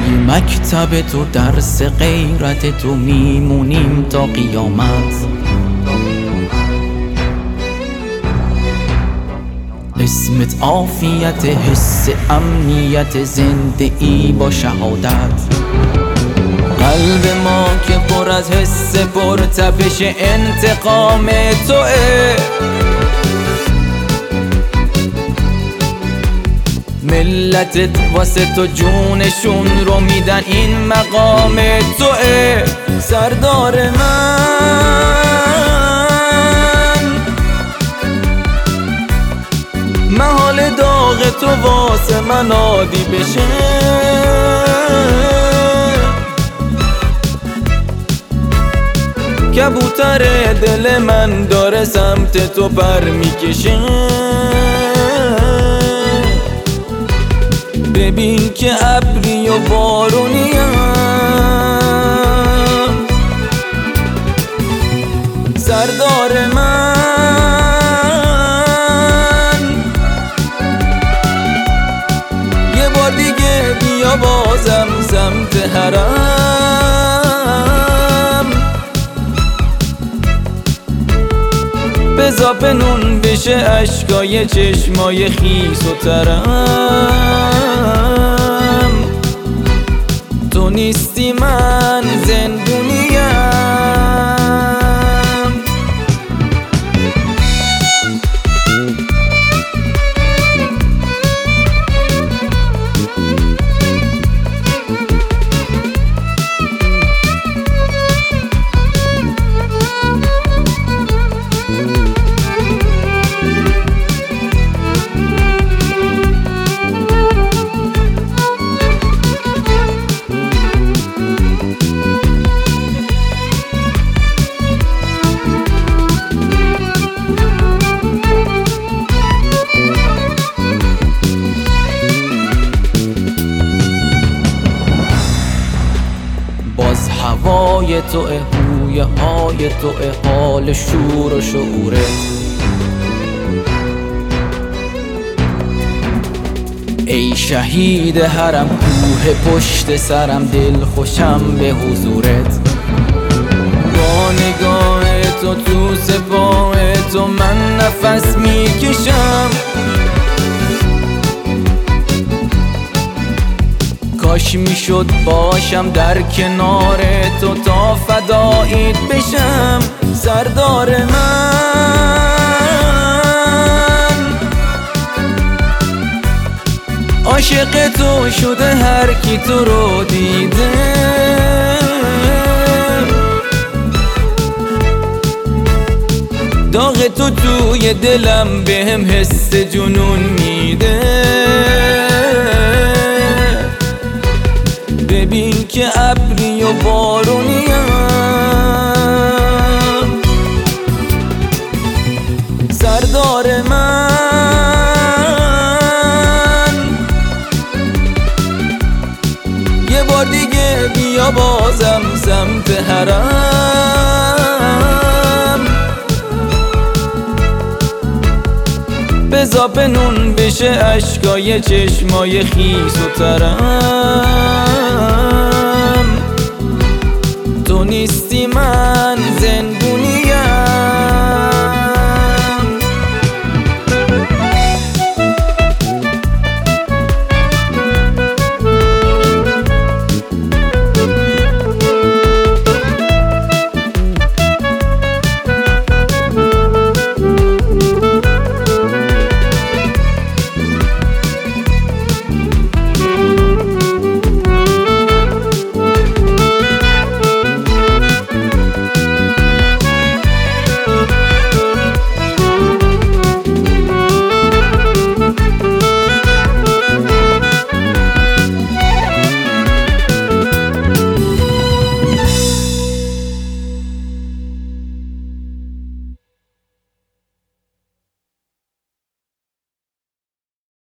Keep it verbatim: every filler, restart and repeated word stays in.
مکتب تو درس غیرت تو میمونیم تا قیامت. اسمت عافیت، حس امنیت، زنده ای با شهادت. قلب ما که پر از حس پرتپش انتقام توئه، ملتت واسه تو جونشون رو میدن، این مقام توئه. سردار من محال داغ تو واسه من عادی بشه، کبوتر دل من داره سمت تو پر میکشه. ببین که ابری و بارونیم، سردار من یه بار دیگه بیا بازم سمت حرم، بزا پنون بشه اشکای چشمای خیس و ترم. تو نیستی من زندونیم. باز هوای توئه، هویه های توئه، حال شور و شعورت. ای شهید حرم، کوه پشت سرم، دل خوشم به حضورت. با نگاه تو تو سپاه تو من نفس میکشم، کاش میشد باشم در کنار تو تا فداییت بشم. سردار من عاشق تو شده هر کی تو رو دیده، داغ تو توی دلم بهم حس جنون میده. ببین که ابری و بارونیم، سردار من یه بار دیگه بیا بازم سمت حرم، بزا پنون بشه اشکای چشمای خیس و ترم.